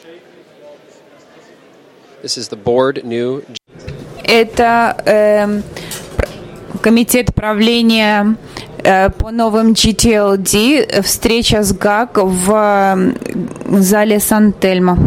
This is the board new. Это комитет правления по новым GTLD, встреча с ГАК в зале Сан-Тельмо.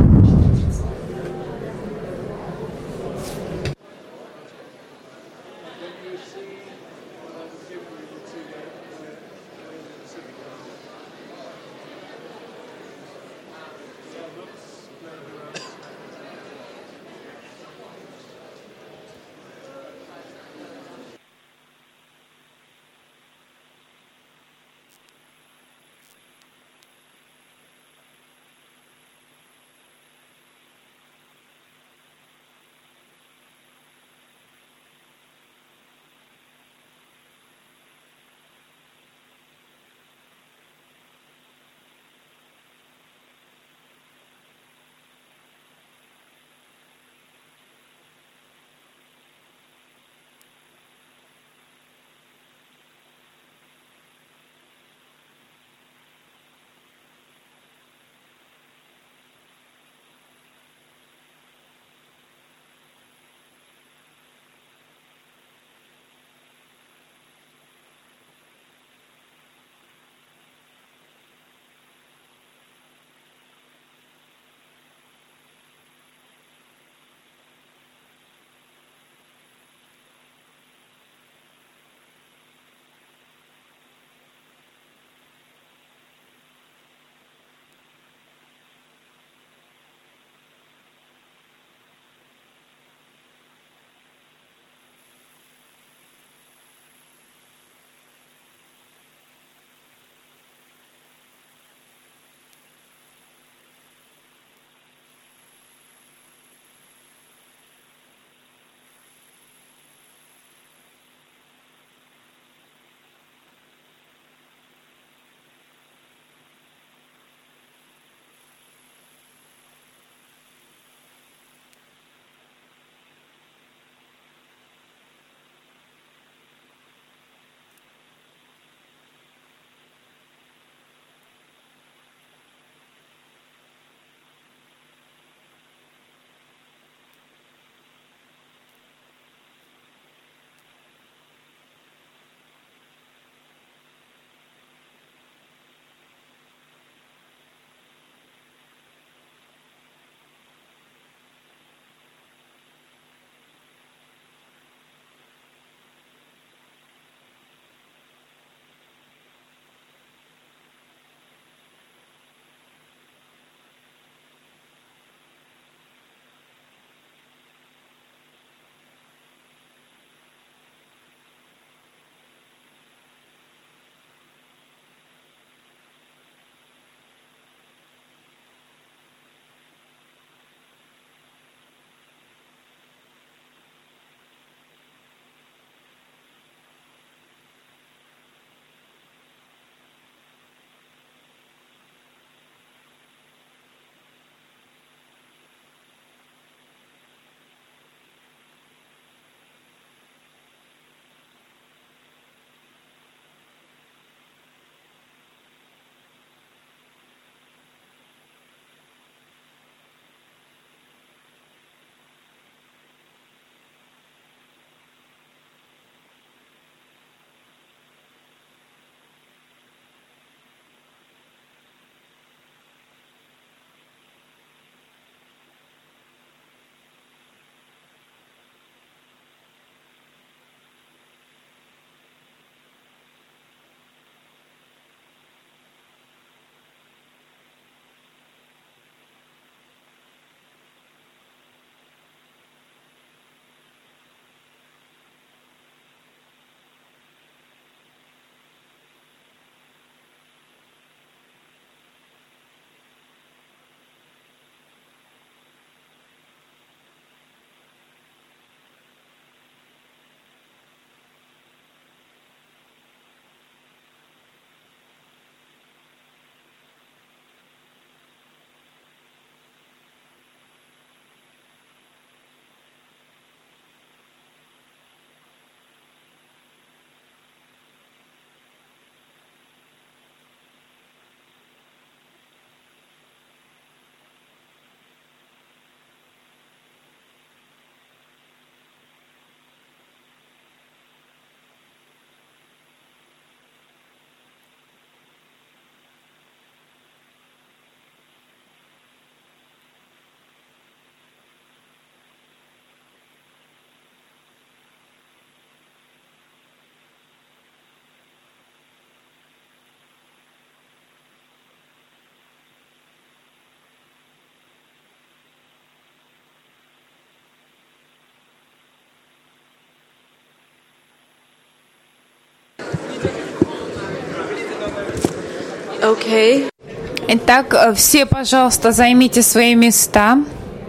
Okay. Итак, все, пожалуйста, займите свои места.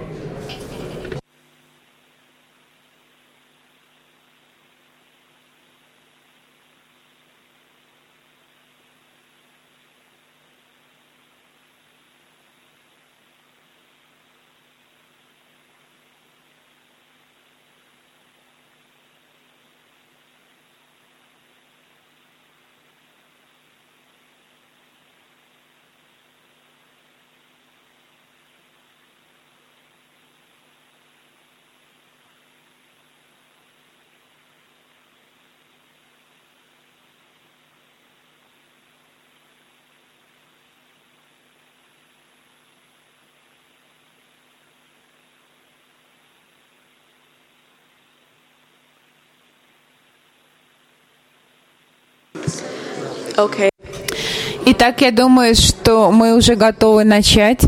Okay. Итак, я думаю, что мы уже готовы начать.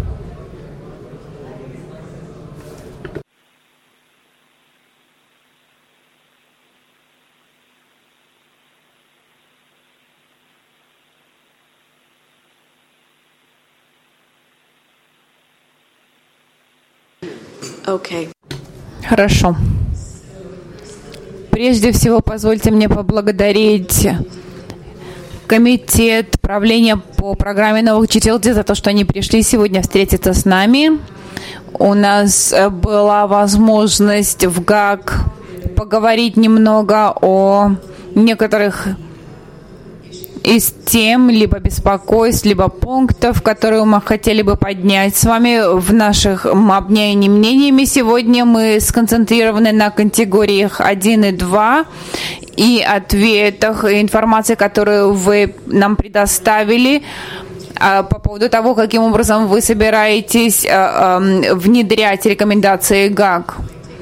Okay. Хорошо. Прежде всего, позвольте мне поблагодарить комитет правления по программе новых GTLD за то, что они пришли сегодня встретиться с нами. У нас была возможность в ГАК поговорить немного о некоторых из тем, либо беспокойств, либо пунктов, которые мы хотели бы поднять с вами в наших обмене мнениями. Сегодня мы сконцентрированы на категориях 1 и 2 и ответах, и информации, которую вы нам предоставили по поводу того, каким образом вы собираетесь внедрять рекомендации ГАК.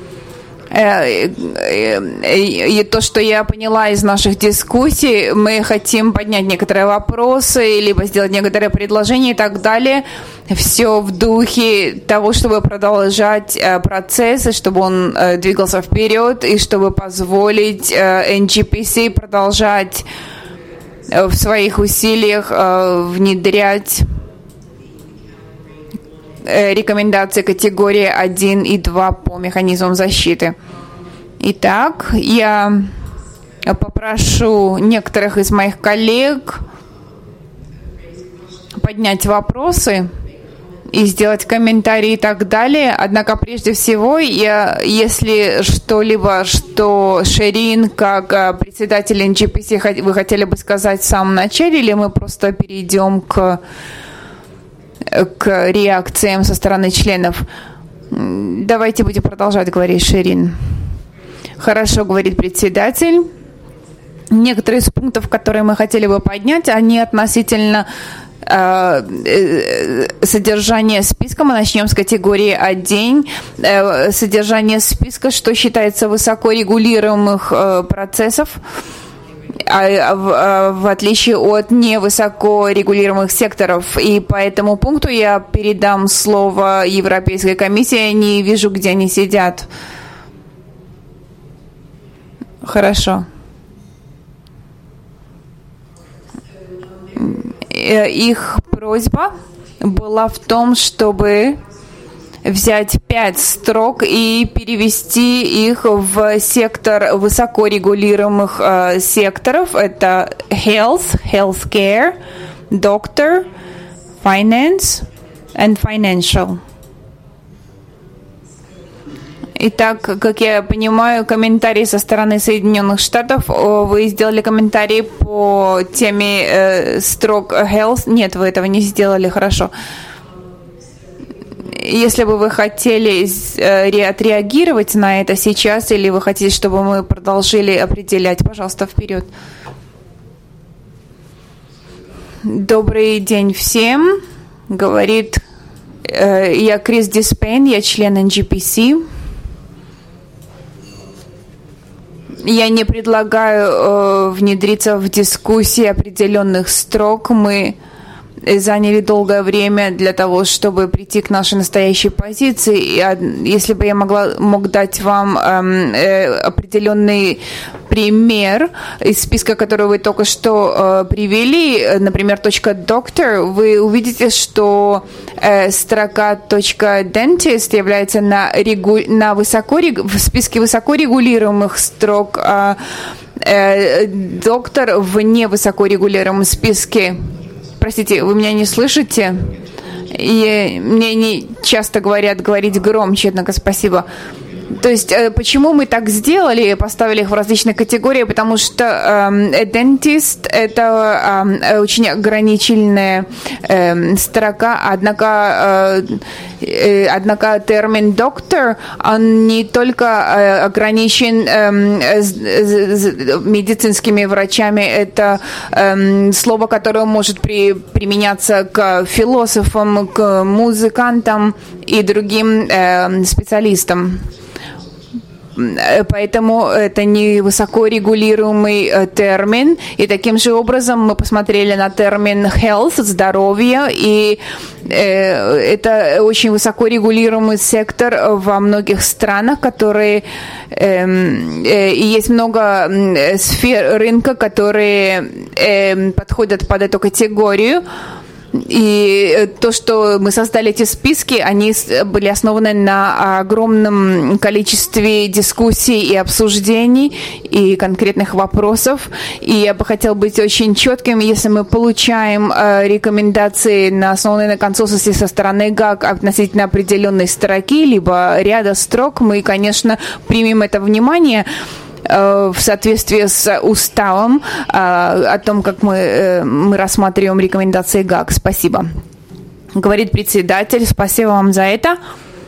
И то, что я поняла из наших дискуссий, мы хотим поднять некоторые вопросы, либо сделать некоторые предложения и так далее. Все в духе того, чтобы продолжать процесс, и чтобы он двигался вперед, и чтобы позволить NGPC продолжать в своих усилиях внедрять рекомендации категории 1 и 2 по механизмам защиты. Итак, я попрошу некоторых из моих коллег поднять вопросы и сделать комментарии и так далее. Однако, прежде всего, если что-либо, что Шерин, как председатель NGPC, вы хотели бы сказать в самом начале, или мы просто перейдем к реакциям со стороны членов. Давайте будем продолжать, говорит Шерин. Хорошо, говорит председатель. Некоторые из пунктов, которые мы хотели бы поднять, они относительно содержания списка. Мы начнем с категории 1. Содержание списка, что считается высокорегулируемых процессов, в отличие от невысокорегулируемых секторов. И по этому пункту я передам слово Европейской комиссии. Я не вижу, где они сидят. Хорошо. Их просьба была в том, чтобы взять 5 строк и перевести их в сектор высокорегулируемых секторов. Это healthcare, doctor, finance and financial. Итак, как я понимаю, комментарии со стороны Соединенных Штатов. Вы сделали комментарии по теме строк health. Нет, вы этого не сделали. Хорошо. Если бы вы хотели отреагировать на это сейчас, или вы хотите, чтобы мы продолжили определять, пожалуйста, вперед. Добрый день всем. Говорит, я Крис Диспейн, я член NGPC. Я не предлагаю внедриться в дискуссии определенных строк. Мы заняли долгое время для того, чтобы прийти к нашей настоящей позиции. И если бы я мог дать вам определенный пример из списка, который вы только что привели, например, .doctor, вы увидите, что строка .dentist является в списке высокорегулируемых строк, доктор в невысокорегулируемом списке. Простите, вы меня не слышите? И мне не часто говорят говорить громче, однако спасибо. То есть, почему мы так сделали, поставили их в различные категории? Потому что dentist – это очень ограниченная строка, однако термин доктор, он не только ограничен медицинскими врачами, это слово, которое может применяться к философам, к музыкантам и другим специалистам. Поэтому это не высокорегулируемый термин. И таким же образом мы посмотрели на термин health, здоровье, и это очень высокорегулируемый сектор во многих странах, которые и есть много сфер рынка, которые подходят под эту категорию. И то, что мы создали эти списки, они были основаны на огромном количестве дискуссий и обсуждений и конкретных вопросов. И я бы хотела быть очень четким, если мы получаем рекомендации, основанные на консенсусе со стороны ГАК относительно определенной строки, либо ряда строк, мы, конечно, примем это внимание в соответствии с уставом о том, как мы рассматриваем рекомендации ГАК. Спасибо. Говорит председатель, спасибо вам за это.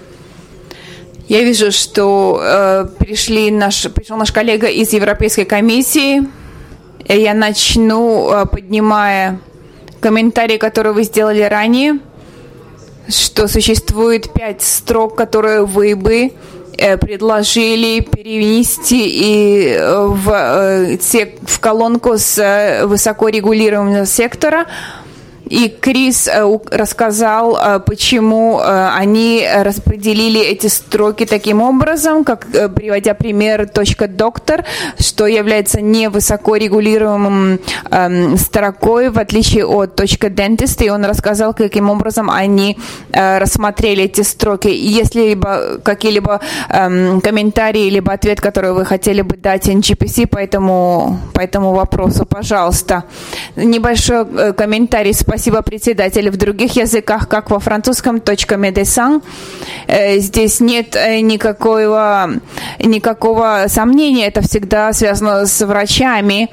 Я вижу, что пришел наш коллега из Европейской комиссии. Я начну, поднимая комментарий, который вы сделали ранее, что существует 5 строк, которые вы бы предложили перенести в колонку с высокорегулируемого сектора. И Крис рассказал, почему они распределили эти строки таким образом, как приводя пример .doctor, что является невысокорегулируемым строкой, в отличие от .dentist, и он рассказал, каким образом они рассмотрели эти строки. Если какие-либо комментарии, либо ответ, который вы хотели бы дать NGPC по этому вопросу, пожалуйста. Небольшой комментарий. Спасибо, председатель. В других языках, как во французском, .médecin, здесь нет никакого сомнения. Это всегда связано с врачами.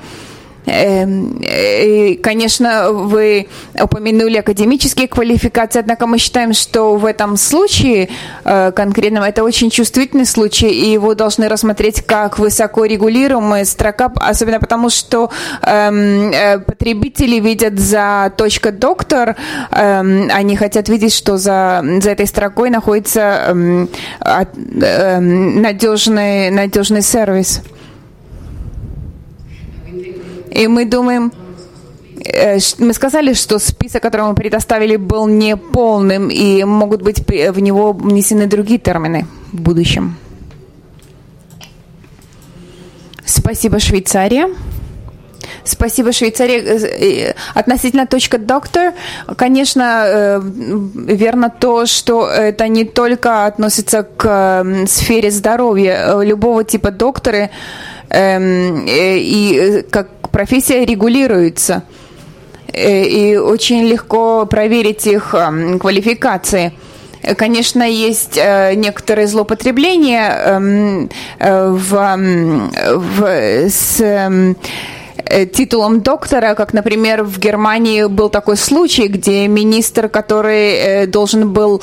И, конечно, вы упомянули академические квалификации, однако мы считаем, что в этом случае конкретном это очень чувствительный случай, и его должны рассмотреть как высокорегулируемая строка, особенно потому, что потребители видят за .доктор, они хотят видеть, что за этой строкой находится надежный сервис. И мы думаем, мы сказали, что список, который мы предоставили, был неполным, и могут быть в него внесены другие термины в будущем. Спасибо, Швейцария. Спасибо, Швейцария. Относительно .doctor, конечно, верно то, что это не только относится к сфере здоровья. Любого типа докторы и как профессия регулируется. И очень легко проверить их квалификации. Конечно, есть некоторые злоупотребления с титулом доктора, как, например, в Германии был такой случай, где министр, который должен был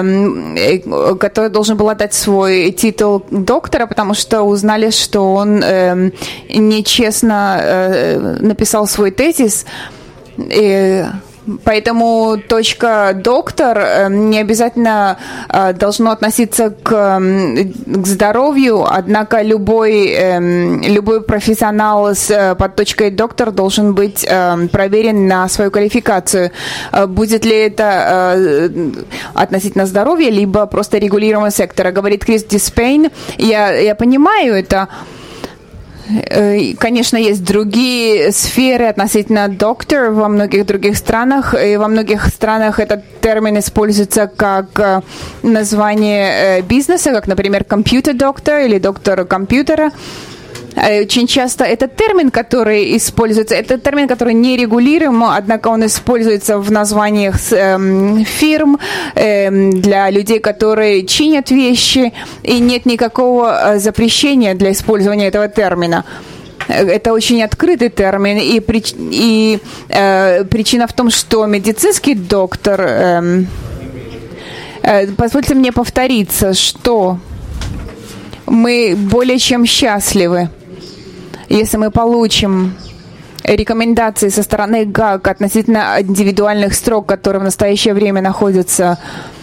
отдать свой титул доктора, потому что узнали, что он нечестно написал свой тезис. И Поэтому точка «доктор» не обязательно должно относиться к здоровью, однако любой профессионал под точкой «доктор» должен быть проверен на свою квалификацию. Будет ли это относительно здоровья, либо просто регулируемого сектора. Говорит Крис Диспейн. Я понимаю это. Конечно, есть другие сферы относительно доктор во многих других странах, и во многих странах этот термин используется как название бизнеса, как, например, компьютер-доктор или доктор компьютера. Очень часто этот термин, который используется, это термин, который не регулируем, однако он используется в названиях фирм, для людей, которые чинят вещи, и нет никакого запрещения для использования этого термина. Это очень открытый термин, и причина в том, что медицинский доктор, позвольте мне повториться, что мы более чем счастливы, если мы получим рекомендации со стороны ГАК относительно индивидуальных строк, которые в настоящее время находятся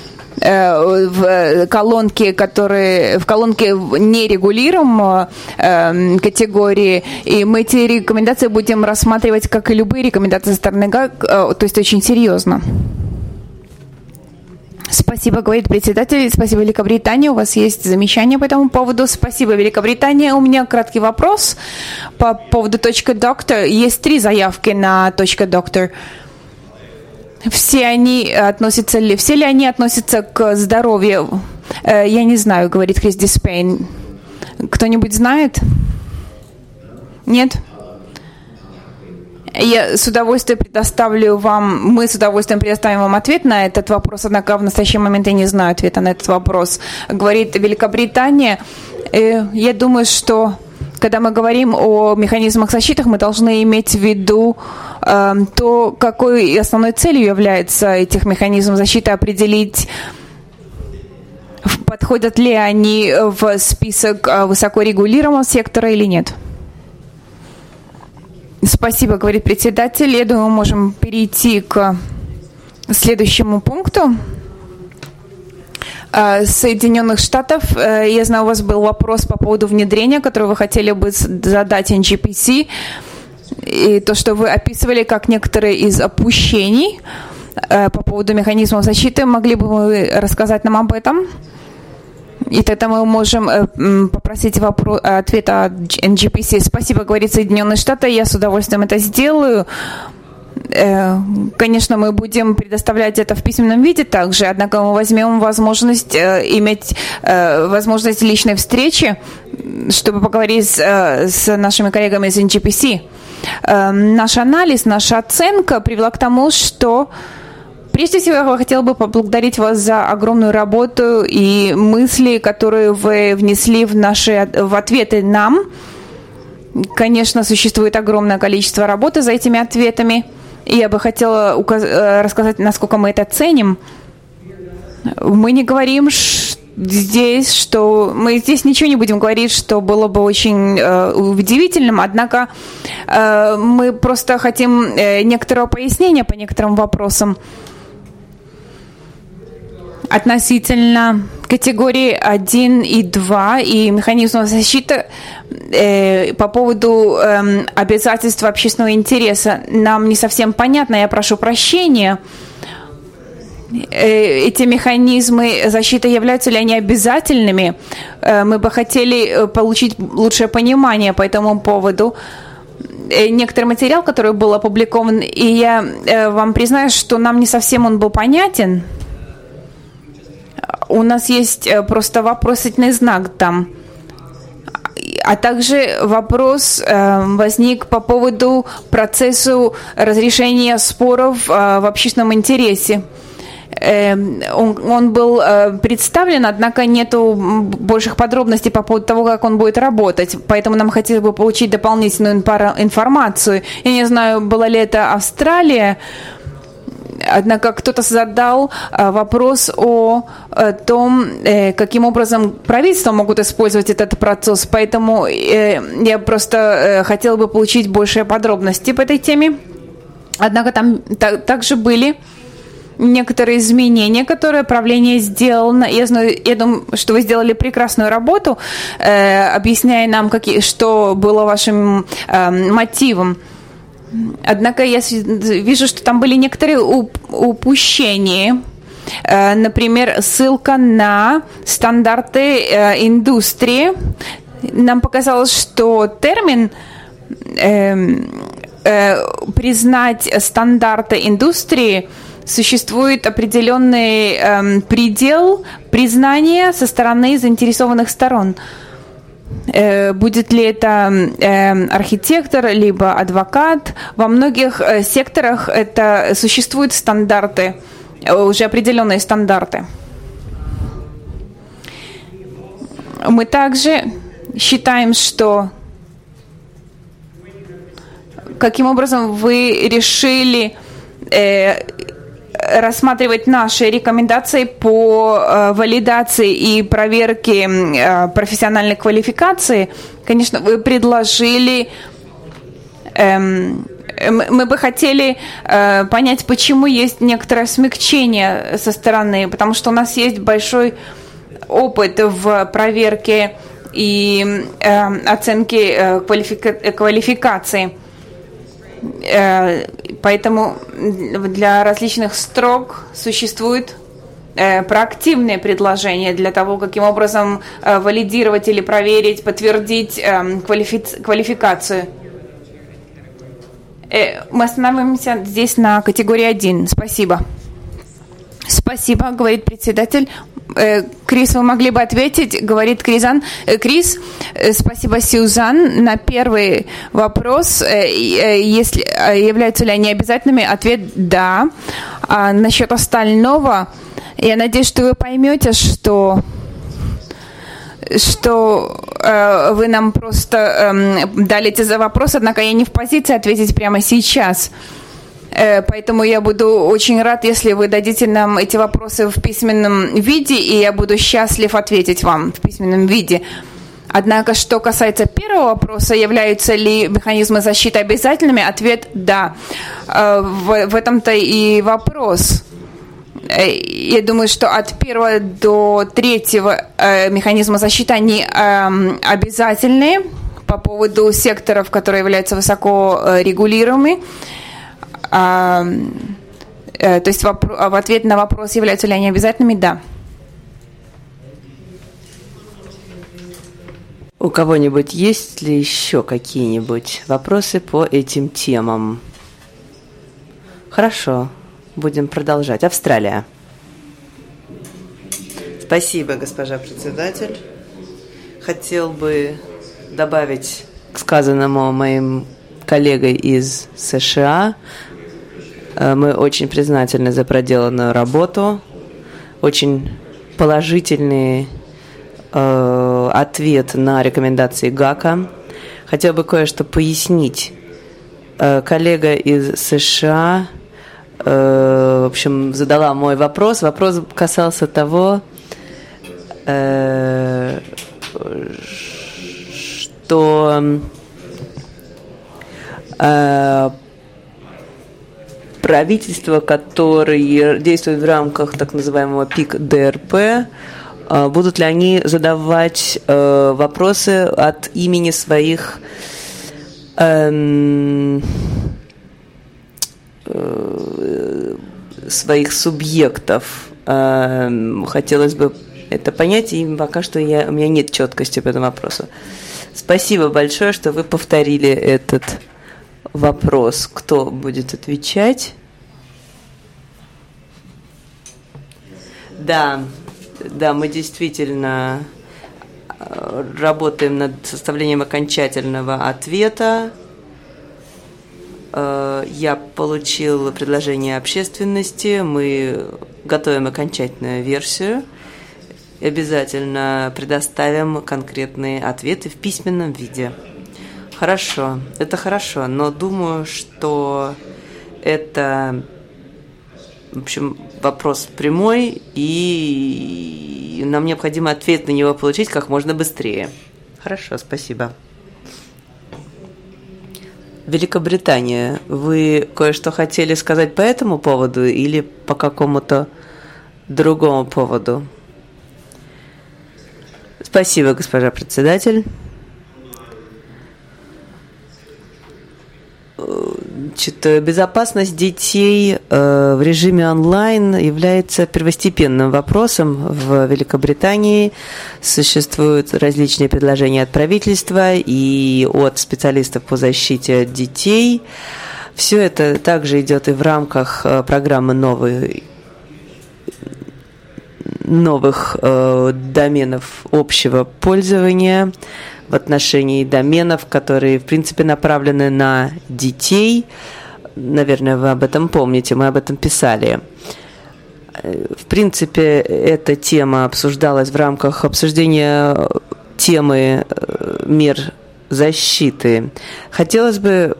в колонке нерегулируемой категории, и мы эти рекомендации будем рассматривать как и любые рекомендации со стороны ГАК, то есть очень серьезно. Спасибо, говорит председатель. Спасибо, Великобритания. У вас есть замечания по этому поводу? Спасибо, Великобритания. У меня краткий вопрос по поводу точки «доктор». Есть 3 заявки на точку «доктор». Все ли они относятся к здоровью? Я не знаю, говорит Крис Диспейн. Кто-нибудь знает? Нет? Мы с удовольствием предоставим вам ответ на этот вопрос, однако в настоящий момент я не знаю ответа на этот вопрос. Говорит Великобритания. Я думаю, что когда мы говорим о механизмах защиты, мы должны иметь в виду то, какой основной целью является этих механизмов защиты, определить, подходят ли они в список высокорегулируемого сектора или нет. Спасибо, говорит председатель. Я думаю, мы можем перейти к следующему пункту. Соединенных Штатов. Я знаю, у вас был вопрос по поводу внедрения, который вы хотели бы задать NGPC. И то, что вы описывали как некоторые из опущений по поводу механизмов защиты. Могли бы вы рассказать нам об этом? И тогда мы можем попросить ответа от NGPC. Спасибо, говорит Соединенные Штаты. Я с удовольствием это сделаю. Конечно, мы будем предоставлять это в письменном виде также, однако мы возьмем возможность иметь возможность личной встречи, чтобы поговорить с нашими коллегами из NGPC. Наш анализ, наша оценка привела к тому, что прежде всего, я хотела бы поблагодарить вас за огромную работу и мысли, которые вы внесли в ответы нам. Конечно, существует огромное количество работы за этими ответами, и я бы хотела рассказать, насколько мы это ценим. Мы не говорим здесь, что мы здесь ничего не будем говорить, что было бы очень удивительным, однако мы просто хотим некоторого пояснения по некоторым вопросам. Относительно категории 1 и 2 и механизмов защиты по поводу обязательств общественного интереса нам не совсем понятно, я прошу прощения. Эти механизмы защиты, являются ли они обязательными? Мы бы хотели получить лучшее понимание по этому поводу. Некоторый материал, который был опубликован, и я вам признаюсь, что нам не совсем он был понятен. У нас есть просто вопросительный знак там. А также вопрос возник по поводу процесса разрешения споров в общественном интересе. Он был представлен, однако нету больших подробностей по поводу того, как он будет работать. Поэтому нам хотелось бы получить дополнительную информацию. Я не знаю, была ли это Австралия, однако кто-то задал вопрос о том, каким образом правительства могут использовать этот процесс. Поэтому я просто хотела бы получить больше подробностей по этой теме. Однако там также были некоторые изменения, которые правление сделало. Я думаю, что вы сделали прекрасную работу, объясняя нам, что было вашим мотивом. Однако я вижу, что там были некоторые упущения. Например, ссылка на стандарты индустрии. Нам показалось, что термин признать стандарты индустрии, существует определенный предел признания со стороны заинтересованных сторон. Будет ли это архитектор, либо адвокат. Во многих секторах это существуют стандарты, уже определенные стандарты. Мы также считаем, что каким образом вы решили рассматривать наши рекомендации по валидации и проверке профессиональной квалификации. Конечно, вы предложили... Мы бы хотели понять, почему есть некоторое смягчение со стороны, потому что у нас есть большой опыт в проверке и оценке квалификации. Поэтому для различных строк существует проактивные предложения для того, каким образом валидировать или проверить, подтвердить квалификацию. Мы останавливаемся здесь на категории 1. Спасибо. Спасибо, говорит председатель. Крис, вы могли бы ответить, говорит Крис, спасибо, Сьюзан. На первый вопрос, если являются ли они обязательными, ответ «да». А насчет остального, я надеюсь, что вы поймете, что вы нам просто дали эти вопросы, однако я не в позиции ответить прямо сейчас. Поэтому я буду очень рад, если вы дадите нам эти вопросы в письменном виде, и я буду счастлив ответить вам в письменном виде. Однако, что касается первого вопроса, являются ли механизмы защиты обязательными, ответ «да». В этом-то и вопрос. Я думаю, что от 1 до 3 механизма защиты, они обязательные по поводу секторов, которые являются высоко регулируемыми. То есть в ответ на вопрос, являются ли они обязательными, да. У кого-нибудь есть ли еще какие-нибудь вопросы по этим темам? Хорошо, будем продолжать. Австралия. Спасибо, госпожа председатель. Хотел бы добавить к сказанному моим коллегой из США. Мы очень признательны за проделанную работу, очень положительный ответ на рекомендации ГАКа. Хотел бы кое-что пояснить. Коллега из США, в общем, задала мой вопрос. Вопрос касался того, что правительства, которые действуют в рамках так называемого ПИК-ДРП, будут ли они задавать вопросы от имени своих субъектов? Хотелось бы это понять, и пока что у меня нет четкости по этому вопросу. Спасибо большое, что вы повторили этот вопрос. Кто будет отвечать? Да, мы действительно работаем над составлением окончательного ответа. Я получил предложение общественности, мы готовим окончательную версию. Обязательно предоставим конкретные ответы в письменном виде. Хорошо, это хорошо, но думаю, что это, в общем, вопрос прямой, и нам необходимо ответ на него получить как можно быстрее. Хорошо, спасибо. Великобритания. Вы кое-что хотели сказать по этому поводу или по какому-то другому поводу? Спасибо, госпожа председатель. Безопасность детей в режиме онлайн является первостепенным вопросом в Великобритании. Существуют различные предложения от правительства и от специалистов по защите детей. Все это также идет и в рамках программы новых доменов общего пользования в отношении доменов, которые, в принципе, направлены на детей. Наверное, вы об этом помните, мы об этом писали. В принципе, эта тема обсуждалась в рамках обсуждения темы мер защиты. Хотелось бы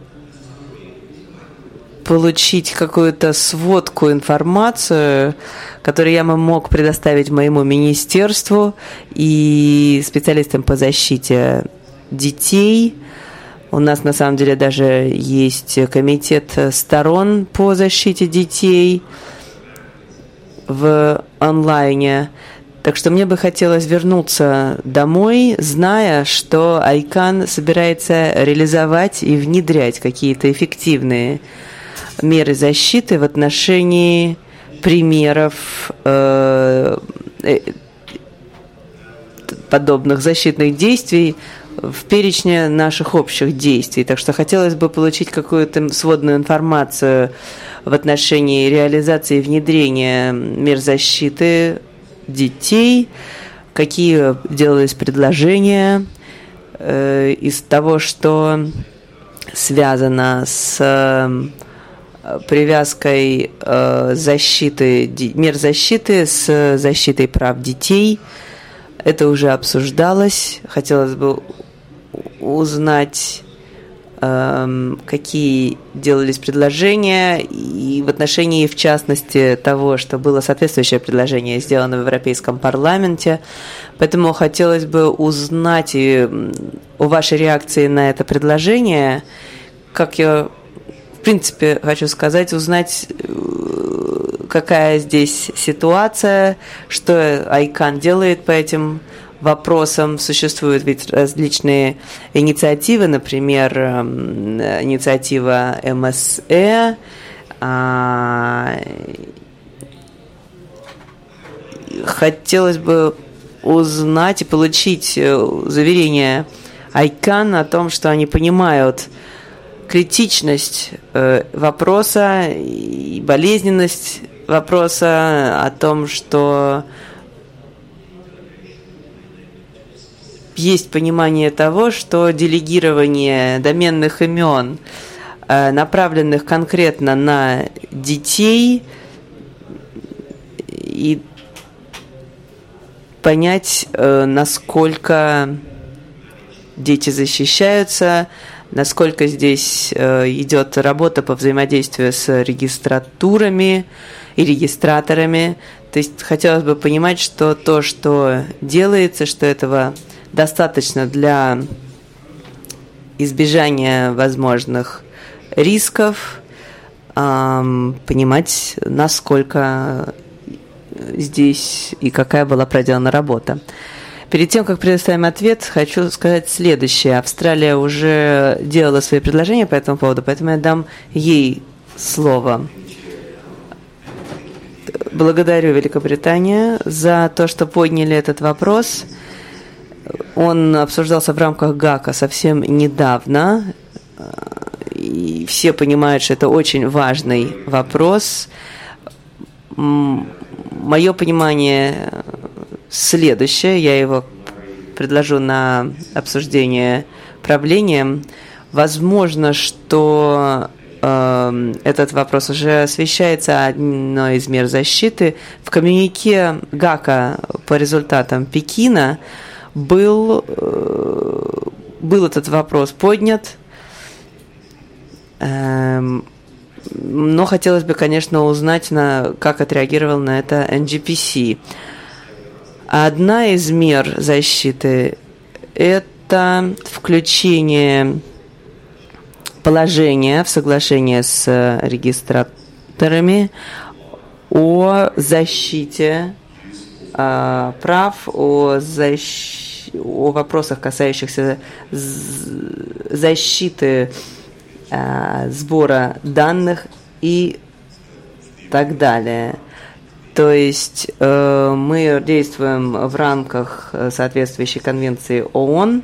получить какую-то сводку, информацию, которую я мог предоставить моему министерству и специалистам по защите детей. У нас на самом деле даже есть комитет сторон по защите детей в онлайне. Так что мне бы хотелось вернуться домой, зная, что ICANN собирается реализовать и внедрять какие-то эффективные меры защиты в отношении примеров подобных защитных действий в перечне наших общих действий. Так что хотелось бы получить какую-то сводную информацию в отношении реализации и внедрения мер защиты детей, какие делались предложения из того, что связано с привязкой мер защиты с защитой прав детей. Это уже обсуждалось. Хотелось бы узнать, какие делались предложения, и в отношении, в частности, того, что было соответствующее предложение сделано в Европейском парламенте. Поэтому хотелось бы узнать о вашей реакции на это предложение. Как я, в принципе, хочу сказать, узнать, какая здесь ситуация, что ICANN делает по этим вопросам. Существуют ведь различные инициативы, например, инициатива МСЭ. Хотелось бы узнать и получить заверение ICANN о том, что они понимают критичность вопроса и болезненность вопроса, о том, что есть понимание того, что делегирование доменных имен, направленных конкретно на детей, и понять, насколько дети защищаются, насколько здесь идет работа по взаимодействию с регистратурами и регистраторами. То есть хотелось бы понимать, что то, что делается, что этого достаточно для избежания возможных рисков, понимать, насколько здесь и какая была проделана работа. Перед тем, как предоставим ответ, хочу сказать следующее. Австралия уже делала свои предложения по этому поводу, поэтому я дам ей слово. Благодарю Великобританию за то, что подняли этот вопрос. Он обсуждался в рамках ГАКа совсем недавно, и все понимают, что это очень важный вопрос. Мое понимание следующее, я его предложу на обсуждение правлением. Возможно, что этот вопрос уже освещается одной из мер защиты. В коммюнике ГАКа по результатам Пекина был этот вопрос поднят, но хотелось бы, конечно, узнать, как отреагировал на это NGPC. Одна из мер защиты – это включение положение в соглашении с регистраторами о защите прав, о вопросах, касающихся защиты сбора данных и так далее. То есть мы действуем в рамках соответствующей конвенции ООН.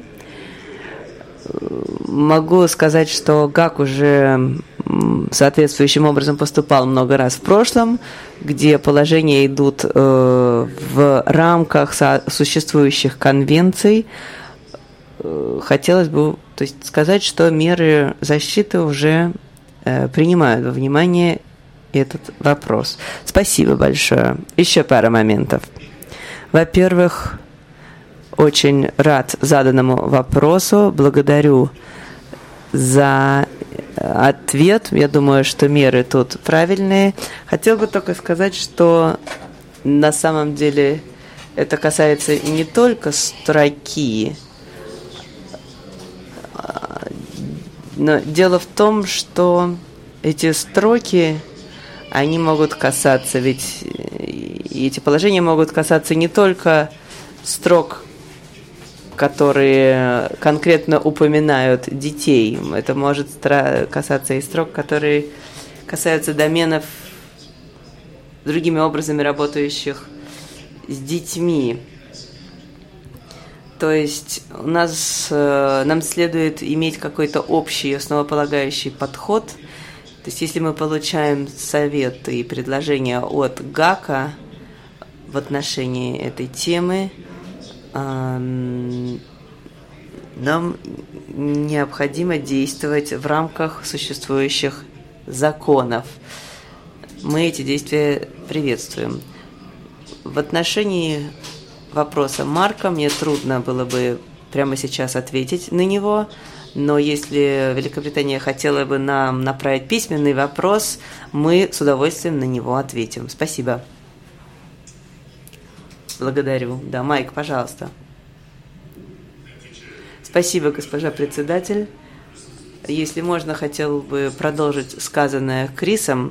Могу сказать, что ГАК уже соответствующим образом поступал много раз в прошлом, где положения идут в рамках существующих конвенций. Хотелось бы сказать, что меры защиты уже принимают во внимание этот вопрос. Спасибо большое. Еще пара моментов. Во-первых, очень рад заданному вопросу. Благодарю за ответ. Я думаю, что меры тут правильные. Хотел бы только сказать, что на самом деле это касается и не только строки. Но дело в том, что эти строки, они могут касаться, ведь эти положения могут касаться не только строк, которые конкретно упоминают детей. Это может касаться и строк, которые касаются доменов, другими образами работающих с детьми. То есть нам следует иметь какой-то общий, основополагающий подход. То есть если мы получаем советы и предложения от ГАКа в отношении этой темы, нам необходимо действовать в рамках существующих законов. Мы эти действия приветствуем. В отношении вопроса Марка мне трудно было бы прямо сейчас ответить на него, но если Великобритания хотела бы нам направить письменный вопрос, мы с удовольствием на него ответим. Спасибо. Благодарю. Да, Майк, пожалуйста. Спасибо, госпожа председатель. Если можно, хотел бы продолжить сказанное Крисом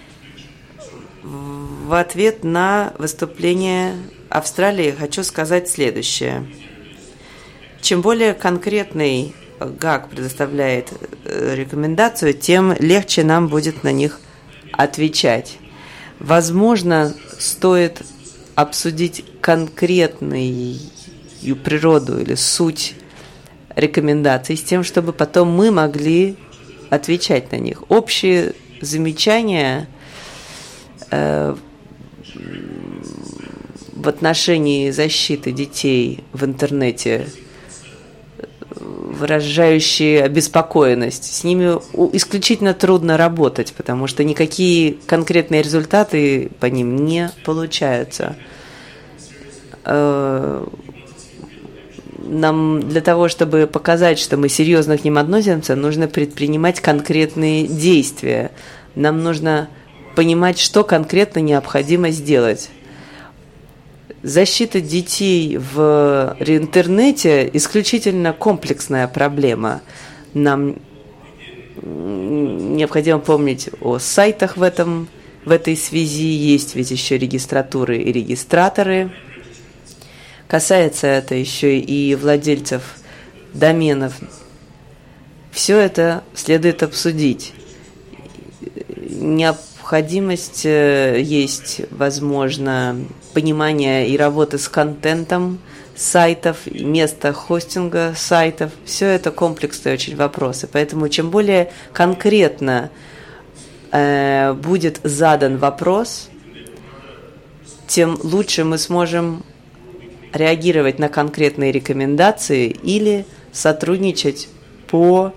в ответ на выступление Австралии. Хочу сказать следующее. Чем более конкретный ГАК предоставляет рекомендацию, тем легче нам будет на них отвечать. Возможно, стоит обсудить конкретную природу или суть рекомендаций с тем, чтобы потом мы могли отвечать на них. Общие замечания в отношении защиты детей в интернете, выражающие обеспокоенность, с ними исключительно трудно работать, потому что никакие конкретные результаты по ним не получаются. Нам для того, чтобы показать, что мы серьезно к ним относимся, нужно предпринимать конкретные действия. Нам нужно понимать, что конкретно необходимо сделать. Защита детей в интернете исключительно комплексная проблема. Нам необходимо помнить о сайтах в этой связи. Есть ведь еще регистратуры и регистраторы. Касается это еще и владельцев доменов. Все это следует обсудить. Необходимость есть, возможно, понимание и работы с контентом сайтов, место хостинга сайтов. Все это комплексные очень вопросы. Поэтому чем более конкретно будет задан вопрос, тем лучше мы сможем реагировать на конкретные рекомендации или сотрудничать по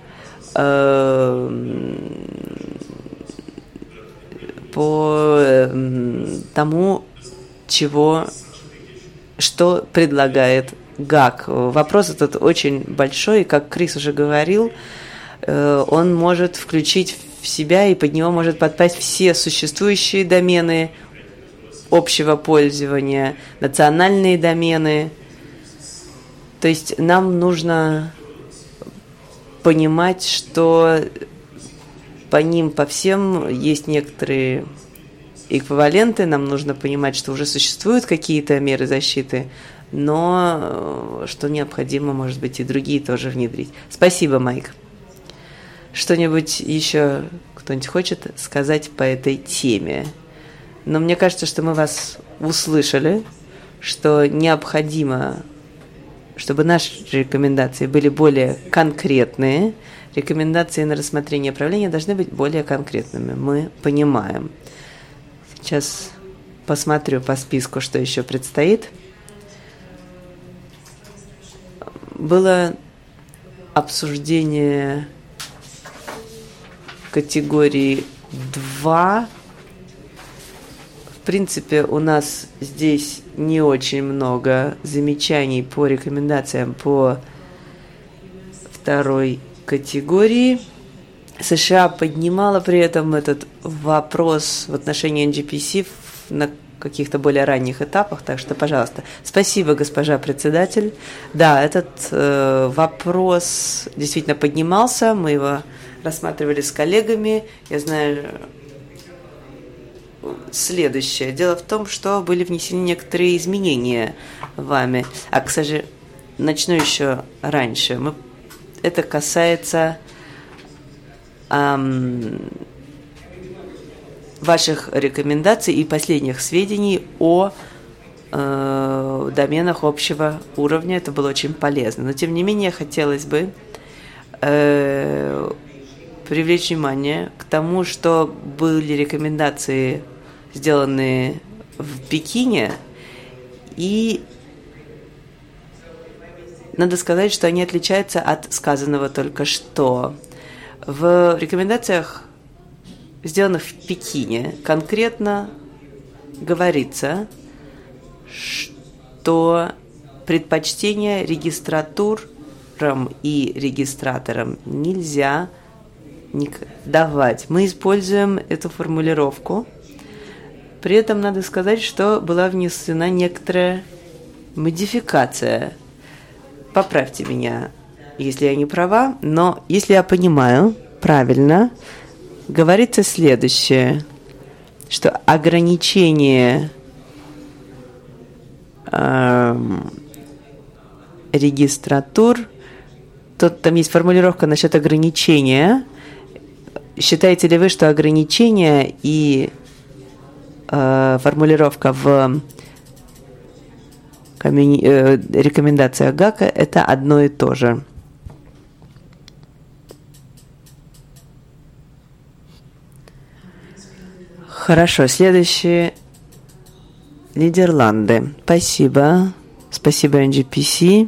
тому, что предлагает ГАК. Вопрос этот очень большой, и, как Крис уже говорил, он может включить в себя, и под него может подпасть все существующие домены общего пользования, национальные домены. То есть нам нужно понимать, что по ним, по всем есть некоторые эквиваленты. Нам нужно понимать, что уже существуют какие-то меры защиты, но что необходимо, может быть, и другие тоже внедрить. Спасибо, Майк. Что-нибудь еще кто-нибудь хочет сказать по этой теме? Но мне кажется, что мы вас услышали, что необходимо, чтобы наши рекомендации были более конкретные. Рекомендации на рассмотрение правления должны быть более конкретными. Мы понимаем. Сейчас посмотрю по списку, что еще предстоит. Было обсуждение категории 2. В принципе, у нас здесь не очень много замечаний по рекомендациям по второй категории. США поднимала при этом этот вопрос в отношении NGPC на каких-то более ранних этапах, так что, пожалуйста. Спасибо, госпожа председатель. Да, этот вопрос действительно поднимался, мы его рассматривали с коллегами. Я знаю следующее. Дело в том, что были внесены некоторые изменения вами. А, к сожалению, начну еще раньше. Это касается ваших рекомендаций и последних сведений о доменах общего уровня. Это было очень полезно. Но, тем не менее, хотелось бы привлечь внимание к тому, что были рекомендации, сделанные в Пекине, и надо сказать, что они отличаются от сказанного только что. В рекомендациях, сделанных в Пекине, конкретно говорится, что предпочтение регистратурам и регистраторам нельзя давать. Мы используем эту формулировку. При этом надо сказать, что была внесена некоторая модификация. Поправьте меня, если я не права, но если я понимаю правильно, говорится следующее, что ограничение регистратур, там есть формулировка насчет ограничения. Считаете ли вы, что ограничение и формулировка в рекомендациях ГАКа это одно и то же? Хорошо, следующие Нидерланды. Спасибо. Спасибо NGPC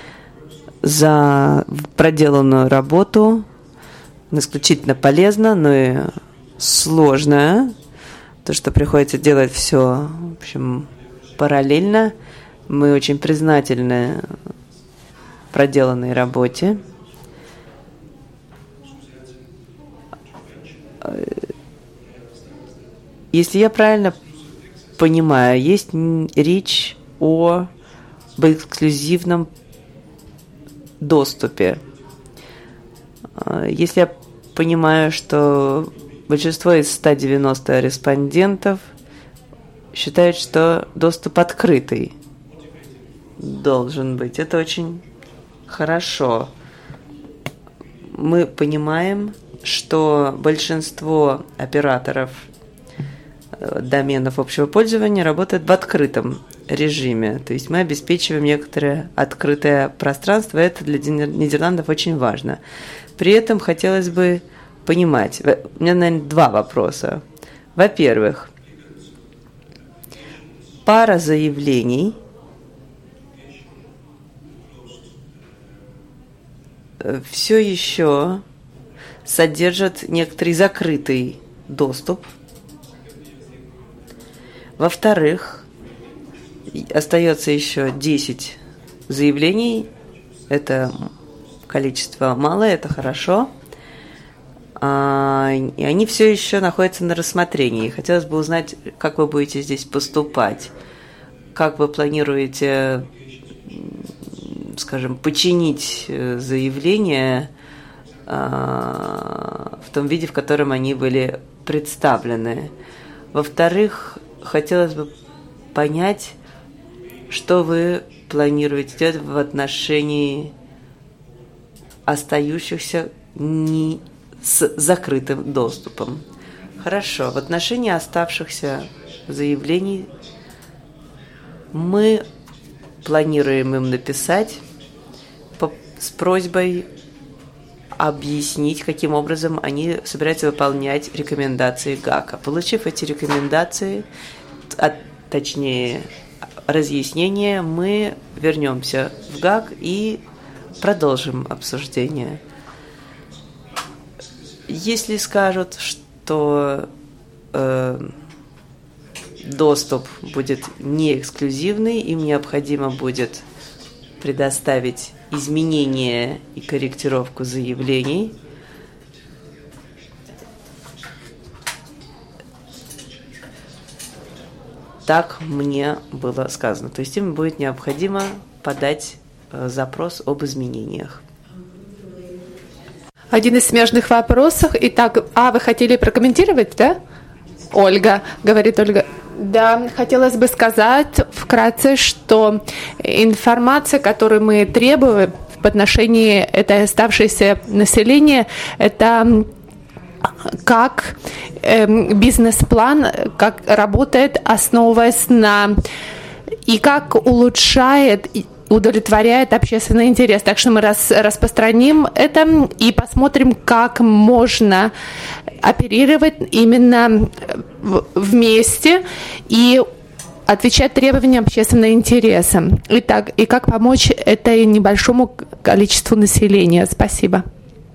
за проделанную работу. Исключительно полезно, но и сложно. То, что приходится делать все, в общем, параллельно. Мы очень признательны проделанной работе. Если я правильно понимаю, есть речь об эксклюзивном доступе. Если я понимаю, что большинство из 190 респондентов считают, что доступ открытый должен быть. Это очень хорошо. Мы понимаем, что большинство операторов доменов общего пользования работает в открытом режиме. То есть мы обеспечиваем некоторое открытое пространство. Это для Нидерландов очень важно. При этом хотелось бы понимать. У меня, наверное, два вопроса. Во-первых, пара заявлений все еще содержат некоторый закрытый доступ. Во-вторых, остается еще 10 заявлений. Это количество малое, это хорошо. И они все еще находятся на рассмотрении. Хотелось бы узнать, как вы будете здесь поступать. Как вы планируете, скажем, починить заявление в том виде, в котором они были представлены. Во-вторых, хотелось бы понять, что вы планируете делать в отношении остающихся не с закрытым доступом. Хорошо, в отношении оставшихся заявлений мы планируем им написать с просьбой объяснить, каким образом они собираются выполнять рекомендации ГАКа. Получив эти рекомендации, точнее разъяснения, мы вернемся в ГАК и продолжим обсуждение. Если скажут, что доступ будет не эксклюзивный, им необходимо будет предоставить изменения и корректировку заявлений, так мне было сказано. То есть им будет необходимо подать запрос об изменениях. Один из смежных вопросов. Итак, вы хотели прокомментировать, да? Ольга, говорит Ольга. Да, хотелось бы сказать вкратце, что информация, которую мы требуем в отношении этой оставшейся населения, это как бизнес-план, как работает, основываясь на и как улучшает, удовлетворяет общественный интерес. Так что мы распространим это и посмотрим, как можно оперировать именно вместе и отвечать требованиям общественного интереса. Итак, и как помочь этой небольшому количеству населения. Спасибо.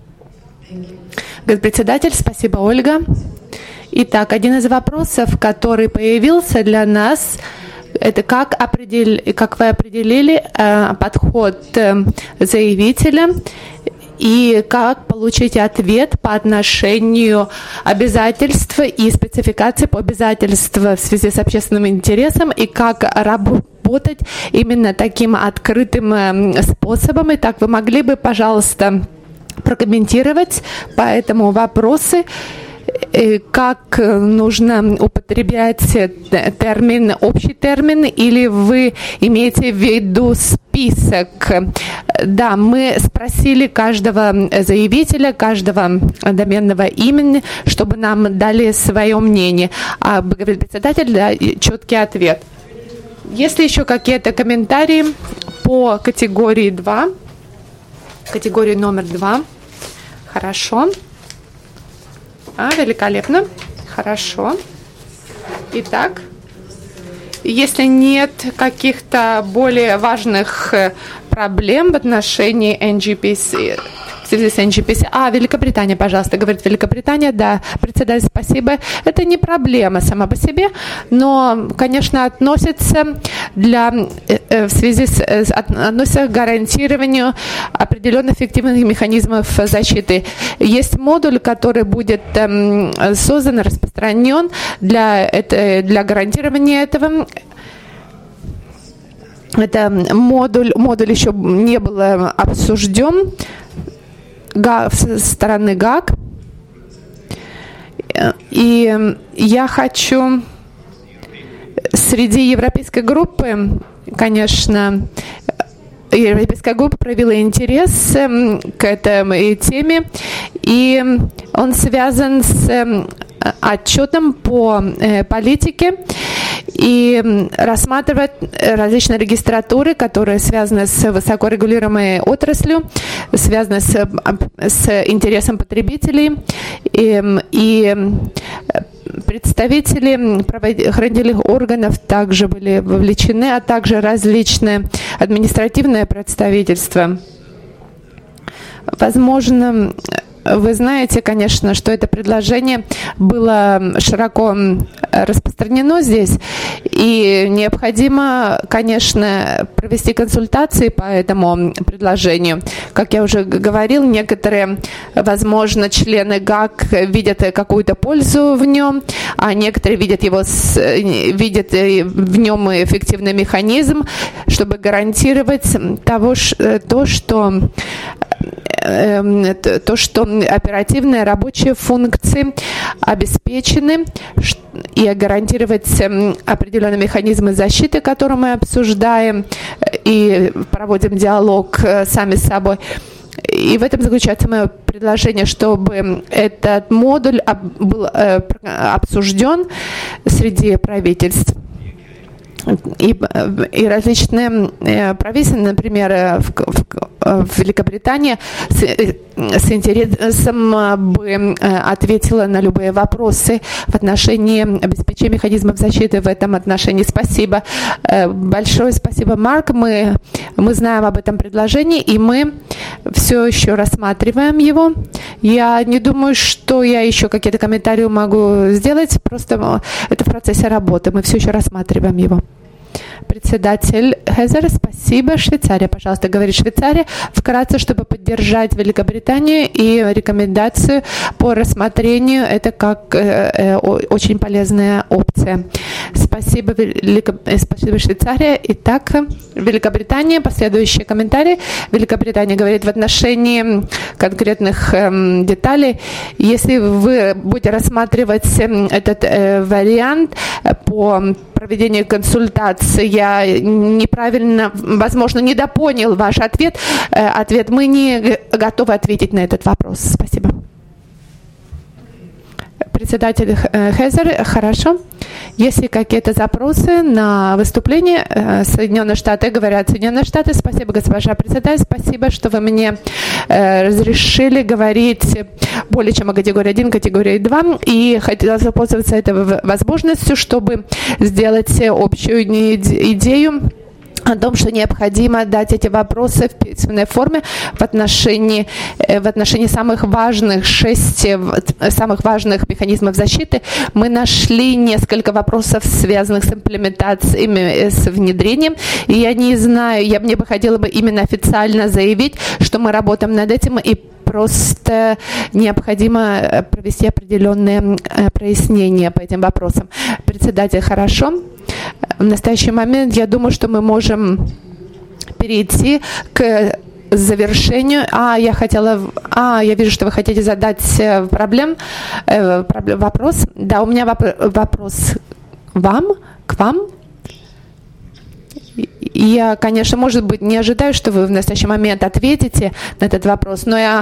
Господин председатель, спасибо, Ольга. Итак, один из вопросов, который появился для нас, это как вы определили подход заявителя и как получить ответ по отношению обязательств и спецификаций по обязательствам в связи с общественным интересом и как работать именно таким открытым способом. Итак, вы могли бы, пожалуйста, прокомментировать по этому вопросу, как нужно употреблять термин, общий термин, или вы имеете в виду список? Да, мы спросили каждого заявителя, каждого доменного имени, чтобы нам дали свое мнение. А говорит председатель, да, четкий ответ. Есть ли еще какие-то комментарии по категории 2? Категории номер 2. Хорошо. Великолепно. Хорошо. Итак, если нет каких-то более важных проблем в отношении NGPC, в связи с NGPC. Великобритания, пожалуйста, говорит Великобритания. Да, председатель, спасибо. Это не проблема сама по себе, но, конечно, относится относится к гарантированию определенных эффективных механизмов защиты. Есть модуль, который будет создан, распространен для гарантирования этого. Это модуль еще не был обсужден со стороны ГАК. И я хочу среди европейской группы, конечно, европейская группа проявила интерес к этой теме, и он связан с отчетом по политике и рассматривать различные регистратуры, которые связаны с высокорегулируемой отраслью, связаны с интересом потребителей, и представители правоохранительных органов также были вовлечены, а также различные административные представительства. Возможно, вы знаете, конечно, что это предложение было широко распространено здесь, и необходимо, конечно, провести консультации по этому предложению. Как я уже говорил, некоторые, возможно, члены ГАК видят какую-то пользу в нем, а некоторые видят в нем эффективный механизм, чтобы гарантировать то, что то, что оперативные рабочие функции обеспечены, и гарантировать определенные механизмы защиты, которые мы обсуждаем и проводим диалог сами с собой. И в этом заключается мое предложение, чтобы этот модуль был обсужден среди правительств. И различные правительства, например, в Великобритании с интересом бы ответила на любые вопросы в отношении обеспечения механизмов защиты в этом отношении. Спасибо. Большое спасибо, Марк. Мы знаем об этом предложении, и мы все еще рассматриваем его. Я не думаю, что я еще какие-то комментарии могу сделать. Просто это в процессе работы. Мы все еще рассматриваем его. Председатель Хезер, спасибо. Швейцария, пожалуйста, говорит Швейцария. Вкратце, чтобы поддержать Великобританию и рекомендацию по рассмотрению, это как очень полезная опция. Спасибо, спасибо, Швейцария. Итак, Великобритания, последующие комментарии. Великобритания говорит в отношении конкретных деталей, если вы будете рассматривать этот вариант по проведению консультации, я неправильно, возможно, недопонял ваш ответ. Мы не готовы ответить на этот вопрос. Спасибо. Председатель Хезер, хорошо. Есть какие-то запросы на выступление? Соединенные Штаты говорят. Соединенные Штаты, спасибо, госпожа председатель, спасибо, что вы мне разрешили говорить более чем о категории 1, категории 2. И хотела воспользоваться этой возможностью, чтобы сделать общую идею о том, что необходимо дать эти вопросы в письменной форме в отношении самых важных самых важных механизмов защиты. Мы нашли несколько вопросов, связанных с имплементацией, с внедрением. И я не знаю, мне бы хотелось бы именно официально заявить, что мы работаем над этим, и просто необходимо провести определенные прояснения по этим вопросам. Председатель, хорошо. В настоящий момент я думаю, что мы можем перейти к завершению. Я вижу, что вы хотите задать вопрос. Да, у меня вопрос к вам. Я, конечно, может быть, не ожидаю, что вы в настоящий момент ответите на этот вопрос, но я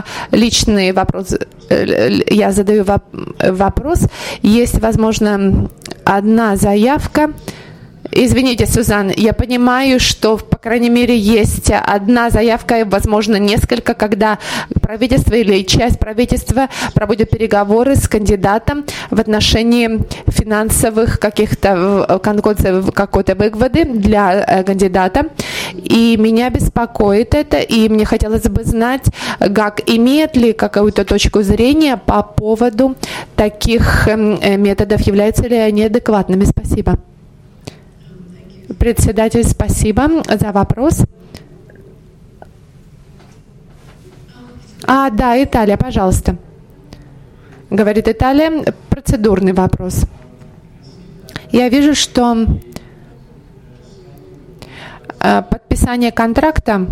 задаю вопрос. Есть, возможно, одна заявка. Извините, Сюзан, я понимаю, что, по крайней мере, есть одна заявка, возможно, несколько, когда правительство или часть правительства проводит переговоры с кандидатом в отношении финансовых какой-то выгоды для кандидата. И меня беспокоит это, и мне хотелось бы знать, имеет ли какую-то точку зрения по поводу таких методов, являются ли они адекватными. Спасибо. Председатель, спасибо за вопрос. Да, Италия, пожалуйста. Говорит Италия, процедурный вопрос. Я вижу, что подписание контракта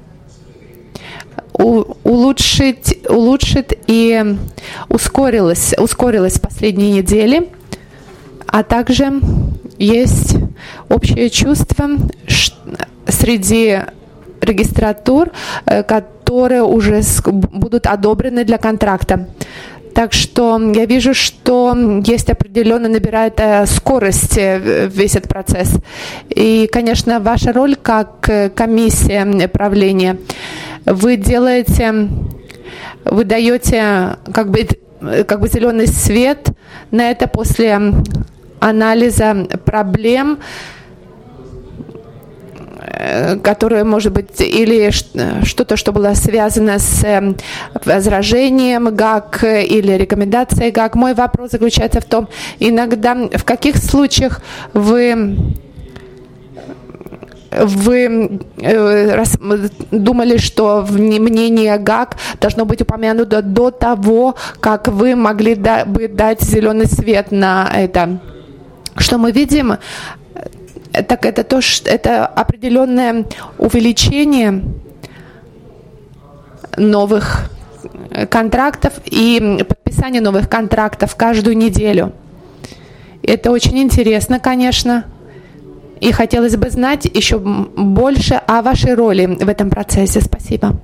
улучшит и ускорилось в последние недели, а также есть общее чувство среди регистратур, которые уже будут одобрены для контракта. Так что я вижу, что есть определенно набирает скорость весь этот процесс. И, конечно, ваша роль как комиссия правления, вы даете как бы зеленый свет на это после анализа проблем, которые, может быть, или что-то, что было связано с возражением ГАК или рекомендацией ГАК. Мой вопрос заключается в том, иногда в каких случаях вы думали, что мнение ГАК должно быть упомянуто до того, как вы могли бы дать зеленый свет на это. Что мы видим, так это определенное увеличение новых контрактов и подписание новых контрактов каждую неделю. Это очень интересно, конечно. И хотелось бы знать еще больше о вашей роли в этом процессе. Спасибо.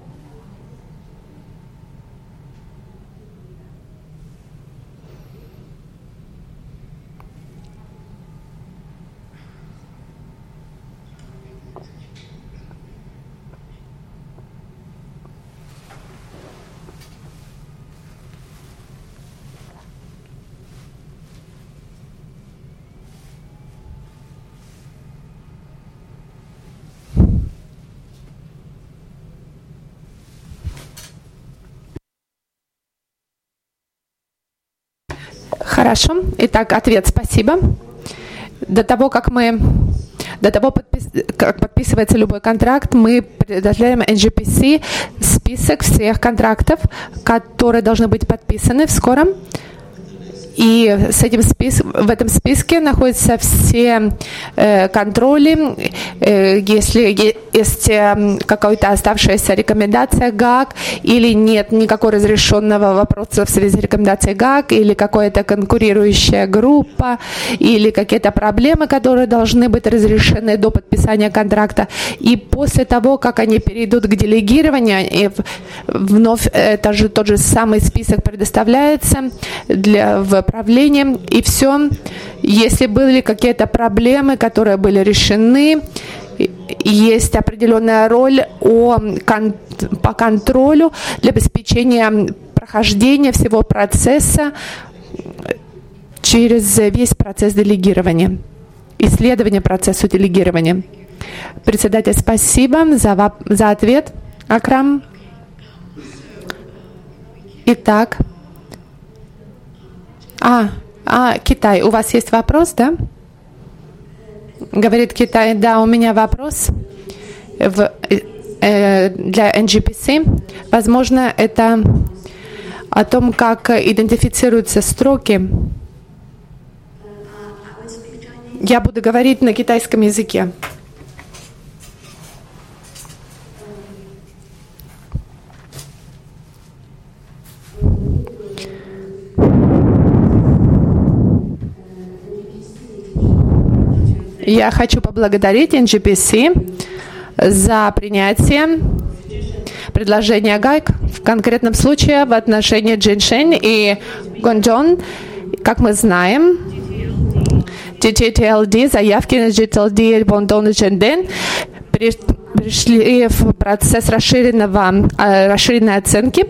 Хорошо. Итак, ответ «спасибо». До того, как подписывается любой контракт, мы предоставляем NGPC список всех контрактов, которые должны быть подписаны в скором. И в этом списке находятся все контроли. Если есть какая-то оставшаяся рекомендация ГАК или нет никакого разрешенного вопроса в связи с рекомендацией ГАК, или какая-то конкурирующая группа, или какие-то проблемы, которые должны быть разрешены до подписания контракта. И после того, как они перейдут к делегированию, и вновь тот же самый список предоставляется в правление, и все. Если были какие-то проблемы, которые были решены, есть определенная роль по контролю для обеспечения прохождения всего процесса через весь процесс делегирования, исследования процесса делегирования. Председатель, спасибо за ответ. Акрам. Итак. Китай, у вас есть вопрос, да? Говорит Китай, да, у меня вопрос для NGPC. Возможно, это о том, как идентифицируются строки. Я буду говорить на китайском языке. Я хочу поблагодарить NGPC за принятие предложения ГАК в конкретном случае в отношении Джиншень и Гонджон. Как мы знаем, GTLD, заявки на GTLD Бондон и Ченден пришли в процесс расширенной оценки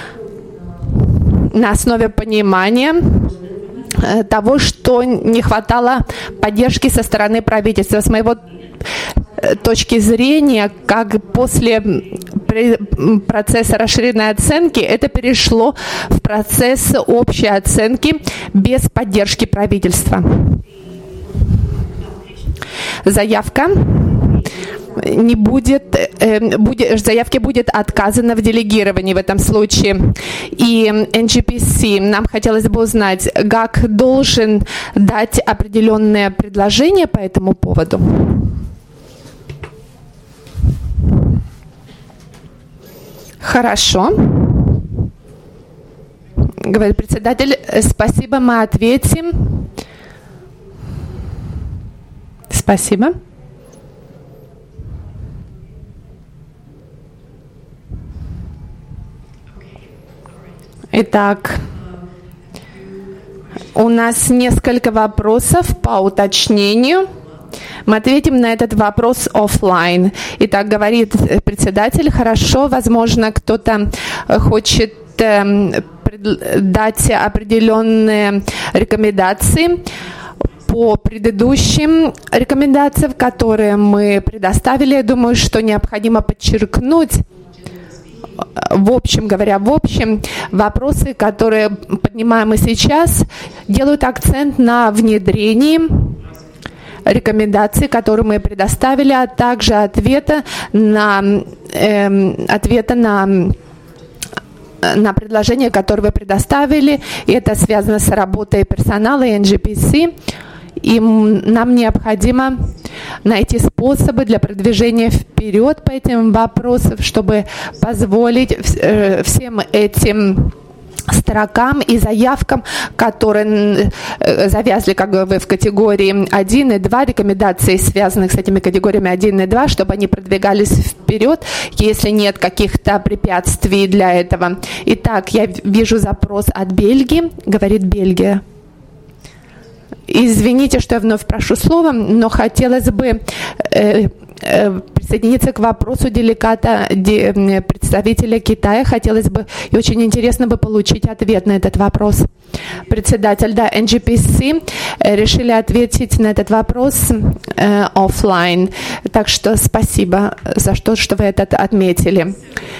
на основе понимания того, что не хватало поддержки со стороны правительства. С моего точки зрения, как после процесса расширенной оценки, это перешло в процесс общей оценки без поддержки правительства. Заявке будет отказано в делегировании в этом случае. И NGPC, нам хотелось бы узнать, ГАК должен дать определенное предложение по этому поводу? Хорошо. Говорит председатель, спасибо, мы ответим. Спасибо. Итак, у нас несколько вопросов по уточнению. Мы ответим на этот вопрос офлайн. Итак, говорит председатель, хорошо, возможно, кто-то хочет дать определенные рекомендации по предыдущим рекомендациям, которые мы предоставили. Я думаю, что необходимо подчеркнуть, в общем, вопросы, которые поднимаем мы сейчас, делают акцент на внедрении рекомендаций, которые мы предоставили, а также ответа на предложения, которые вы предоставили. И это связано с работой персонала и NGPC. И нам необходимо найти способы для продвижения вперед по этим вопросам, чтобы позволить всем этим строкам и заявкам, которые завязли как бы в категории 1 и 2, рекомендаций, связанных с этими категориями 1 и 2, чтобы они продвигались вперед, если нет каких-то препятствий для этого. Итак, я вижу запрос от Бельгии, говорит Бельгия. Извините, что я вновь прошу слово, но хотелось бы присоединиться к вопросу представителя Китая. Хотелось бы и очень интересно бы получить ответ на этот вопрос. Председатель, да, NGPC решили ответить на этот вопрос офлайн. Так что спасибо за то, что вы это отметили.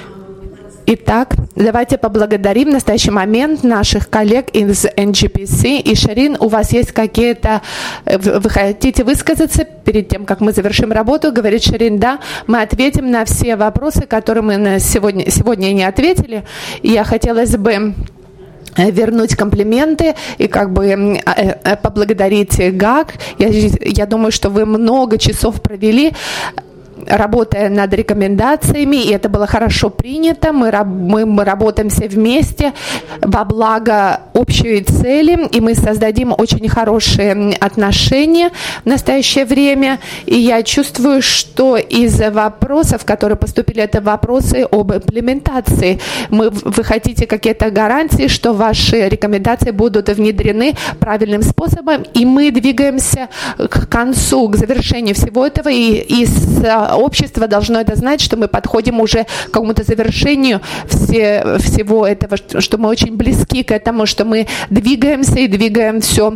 Итак, давайте поблагодарим в настоящий момент наших коллег из NGPC. И, Шарин, у вас есть какие-то... Вы хотите высказаться перед тем, как мы завершим работу? Говорит Шарин, да. Мы ответим на все вопросы, которые мы сегодня не ответили. И я хотелось бы вернуть комплименты и как бы поблагодарить ГАК. Я думаю, что вы много часов провели, работая над рекомендациями, и это было хорошо принято. Мы работаем все вместе во благо общей цели, и мы создадим очень хорошие отношения в настоящее время. И я чувствую, что из вопросов, которые поступили, это вопросы об имплементации. Вы хотите какие-то гарантии, что ваши рекомендации будут внедрены правильным способом, и мы двигаемся к концу, к завершению всего этого, и общество должно это знать, что мы подходим уже к какому-то завершению всего этого, что мы очень близки к этому, что мы двигаемся и двигаем все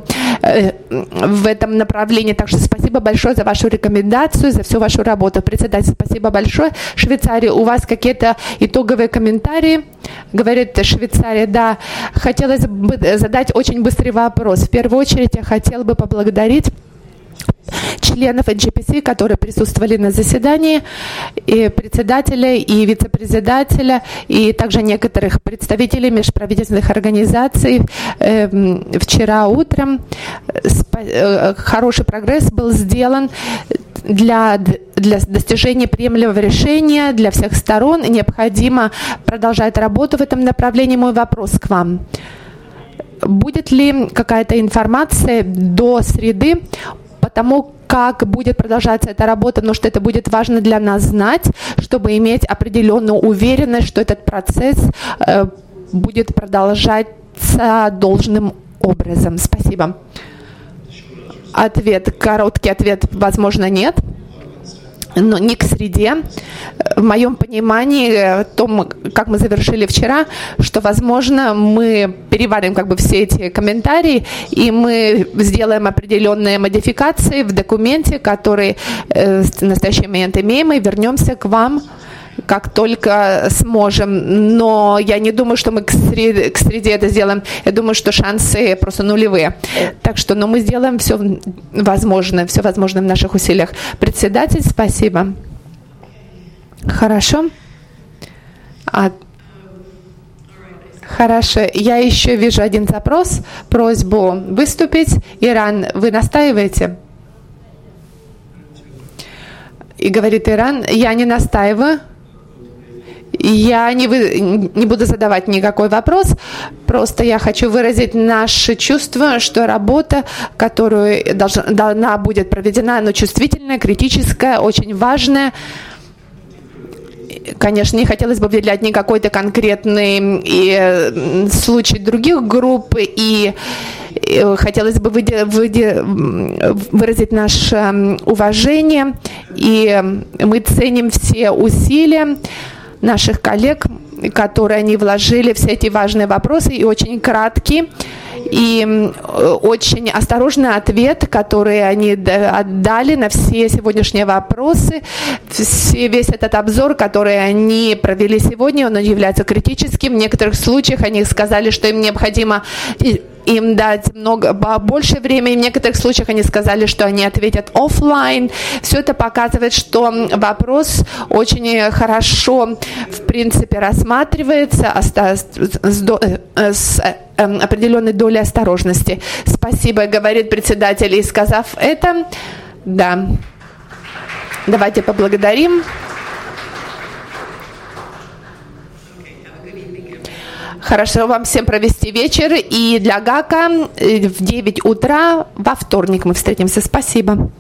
в этом направлении. Так что спасибо большое за вашу рекомендацию, за всю вашу работу. Председатель, спасибо большое. Швейцария, у вас какие-то итоговые комментарии? Говорит Швейцария, да. Хотелось бы задать очень быстрый вопрос. В первую очередь я хотела бы поблагодарить членов NGPC, которые присутствовали на заседании, и председателя, и вице-председателя, и также некоторых представителей межправительственных организаций. Вчера утром хороший прогресс был сделан для достижения приемлемого решения для всех сторон. Необходимо продолжать работу в этом направлении. Мой вопрос к вам. Будет ли какая-то информация до среды по тому, как будет продолжаться эта работа, потому что это будет важно для нас знать, чтобы иметь определенную уверенность, что этот процесс будет продолжаться должным образом. Спасибо. Короткий ответ, возможно, нет. Но не к среде. В моем понимании, о том, как мы завершили вчера, что, возможно, мы переварим как бы все эти комментарии, и мы сделаем определенные модификации в документе, который в настоящий момент имеем, и вернемся к вам, как только сможем. Но я не думаю, что мы к среде это сделаем. Я думаю, что шансы просто нулевые. Так что, но мы сделаем все возможное в наших усилиях. Председатель, спасибо. Хорошо. Хорошо. Я еще вижу один запрос, просьбу выступить. Иран, вы настаиваете? И говорит Иран, я не настаиваю. Я не буду задавать никакой вопрос, просто я хочу выразить наше чувство, что работа, которая должна будет проведена, она чувствительная, критическая, очень важная. Конечно, не хотелось бы выделять ни какой-то конкретный случай других групп, и хотелось бы выразить наше уважение, и мы ценим все усилия наших коллег, которые они вложили в все эти важные вопросы, и очень краткий и очень осторожный ответ, который они отдали на все сегодняшние вопросы. Весь этот обзор, который они провели сегодня, он является критическим. В некоторых случаях они сказали, что им необходимо им дать больше времени. В некоторых случаях они сказали, что они ответят офлайн. Все это показывает, что вопрос очень хорошо, в принципе, рассматривается с определенной долей осторожности. Спасибо, говорит председатель. И сказав это, да, Давайте поблагодарим. Хорошо вам всем провести вечер. И для ГАКа в 9 утра во вторник мы встретимся. Спасибо.